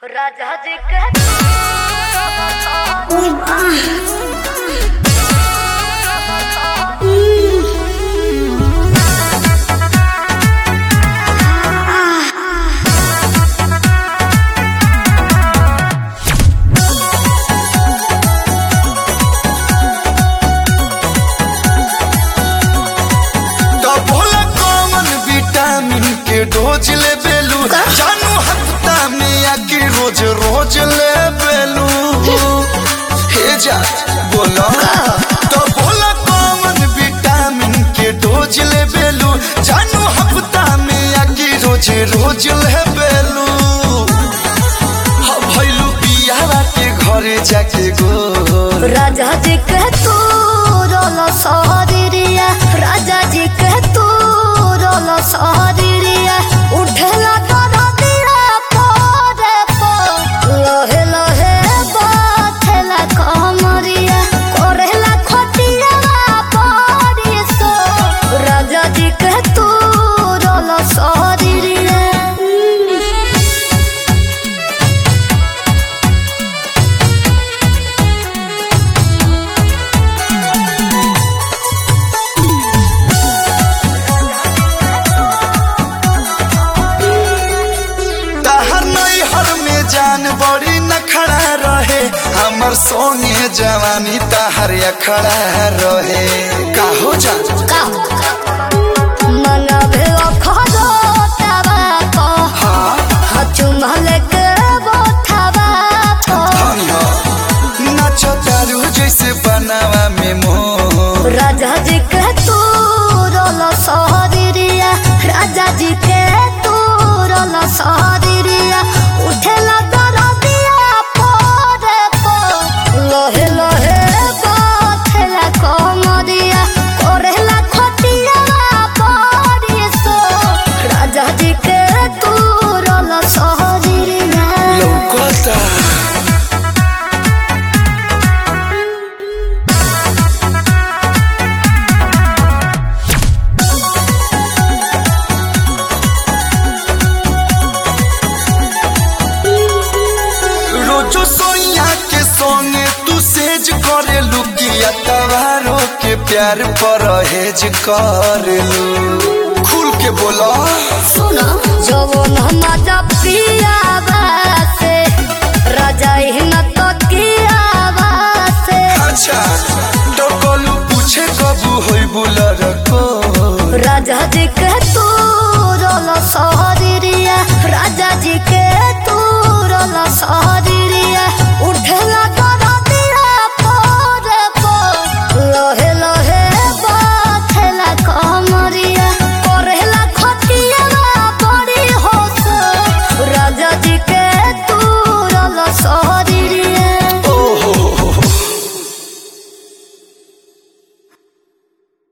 राजा जी के डोज ले बेलू जानू हफ्ता में आके रोज रोज ले बेलू हे जा बोलो तो बोला कौन विटामिन के डोज ले बेलू जानू हफ्ता में आके रोज रोज ले बेलू भइलू पियावा के घरे जाके गो राजा जी के तू रोलो सहरिया राजा जी के तू रोलो सहरिया उठेला तोरा दिया पोरे पो लोहे लोहे बाथेला कमरिया कोरेला खटिया पड़ी सो राजा जी के तू रोलो सहरिया जान बड़ी न खड़ा रहे हमर सोने जवानी तहर खड़ा रहे काहो जान मनवे अखरो तबा को हचुमल के बोथबा को नाचो तारू जैसे बनावा में मोह राजा जी के तू रोलो सहरिया राजा जी के तू रोलो सहरिया उठेला दरदिया पोरे पो लोहे लोहे बाथेला कमरिया कोरेला खटिया पड़ी सो राजा जी के तू रोलो सहरिया लौकता रोजो सोइया के सोने तू सेज करे लुकिया तवारो के प्यार परहेज करेलू खुल के बोला सुनो जवन मजा पिया बासे राजा ही न तो किया बासे अच्छा तो कोलू पूछे कबू होई बुलर को राजा जी के तू रोलो सहरिया राजा जी के